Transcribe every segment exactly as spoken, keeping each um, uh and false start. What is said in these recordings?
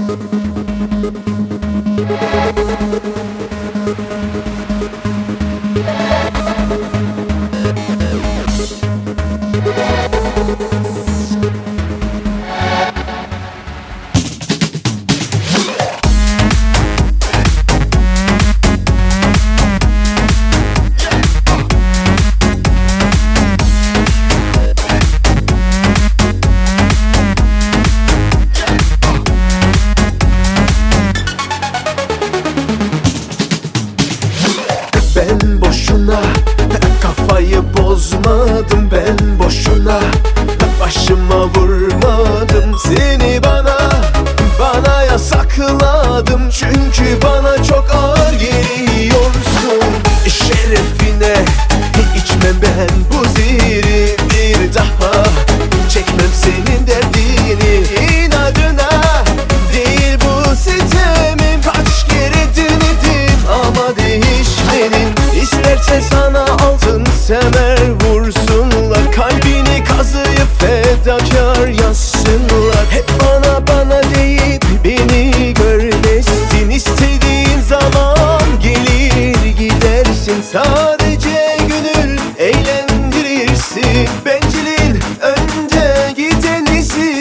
Ben boşuna kafayı bozmadım, ben boşuna başıma vurmadım. Seni bana, bana yasakladım, çünkü bana çok ağır geliyorsun. Şerefine içmem ben bu zehri, bir daha çekmem senin derdini. İnadına değil bu sitemim, kaç kere denedim ama değişmedin. İstersen sana altın semer vursunlar, kalbini kazıyıp fedakar yazsınlar. Hep bana bana deyip beni görmesin, istediğin zaman gelir gidersin. Sadece gönül eğlendirirsin, bencilin önde gidenisin.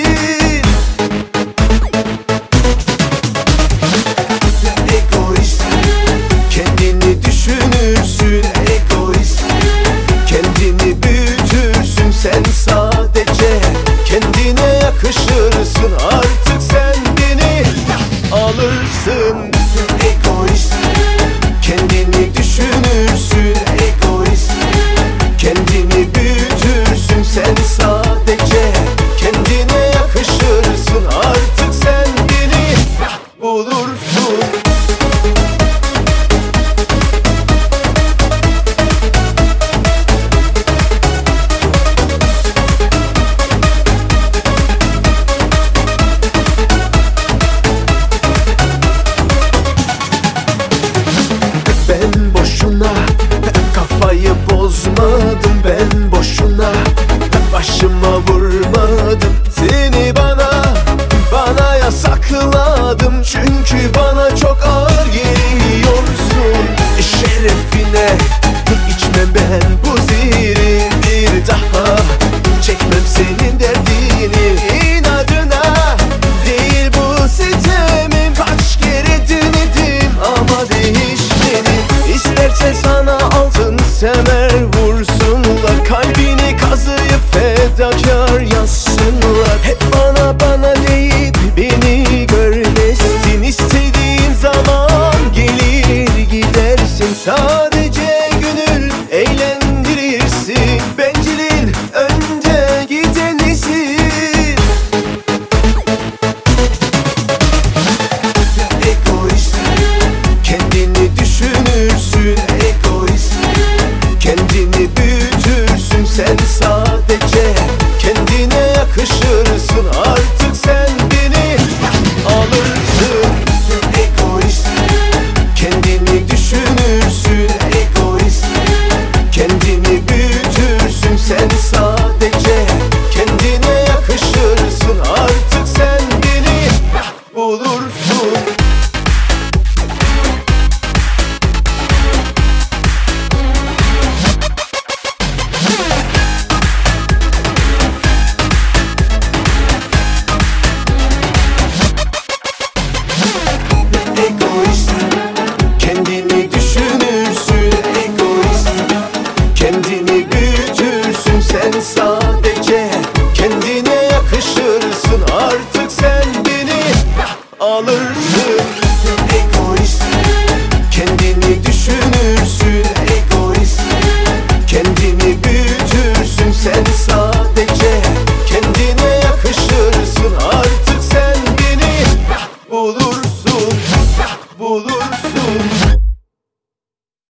Egoist, kendini düşünürsün. Egoist, kendini büyütürsün. Sen sadece kendine yakışırsın, artık sen beni alırsın. Egoist, kendini düşünürsün. Egoist, kendini büyütürsün. Sen sadece kendine yakışırsın, artık sen beni bulursun. Ben boşuna kafayı bozmadım, ben boşuna başıma vurmadım. Seni bana, bana yasakladım, çünkü